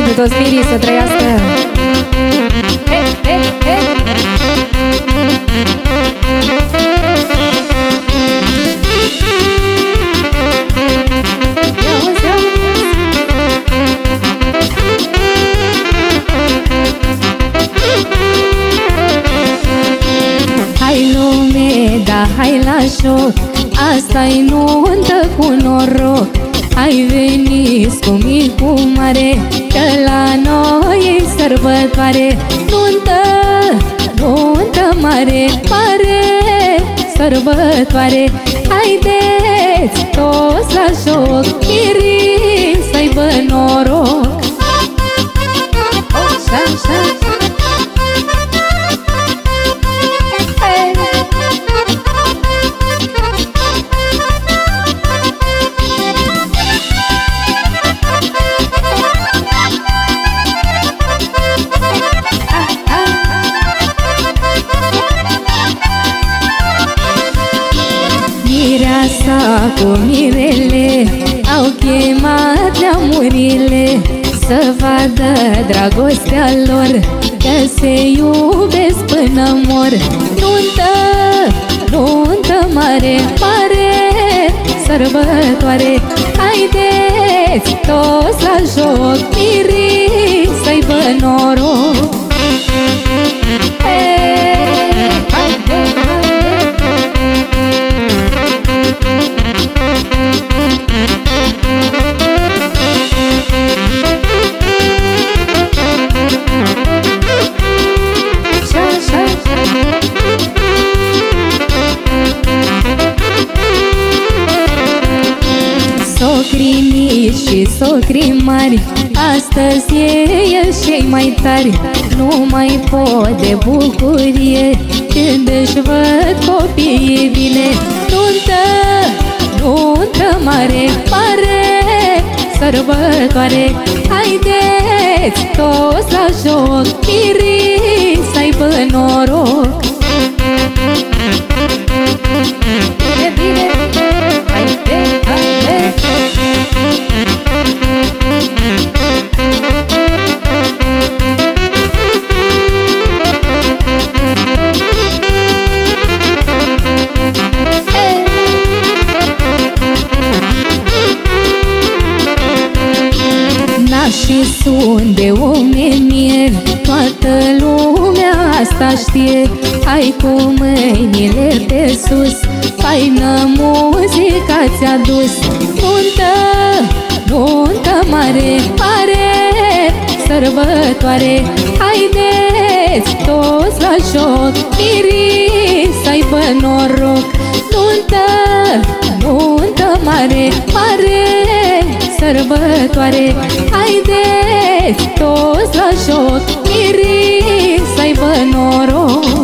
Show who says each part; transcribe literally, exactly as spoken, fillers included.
Speaker 1: Pentru toți mirii să trăiască. He, he, he. Hai lume, da hai la joc, asta-i nuntă cu noroc. Hai veniți cu mic, cu mare, că la noi e sărbătoare. Nuntă, nuntă mare, mare sărbătoare. Haideți toți la joc, mirii să-aibă noroc. Așa, așa. Mireasa cu mirele au chemat neamurile să vadă dragostea lor, că se iubesc până mor. Nuntă, nuntă mare, mare sărbătoare. Haideți toți la joc, mirii să-aibă noroc. Hey, haide, socrii mici și socrii mari, astăzi ei cei mai tari. Nu mai pot de bucurie când își văd copiii bine. Nuntă, nuntă mare, mare sărbătoare. Haideți toți la joc, mirii să-aibă noroc. Bine, bine, haide, haide. Nașii sunt de umenieri, toată lumea asta știe. Hai cu mâinile pe sus, faină muzica ți-a dus. Nuntă, nuntă mare, mare sărbătoare. Haideți toți la joc, mirii să-aibă noroc. Nuntă, nuntă mare, mare sărbătoare. Haideți toți la joc, mirii să-aibă noroc.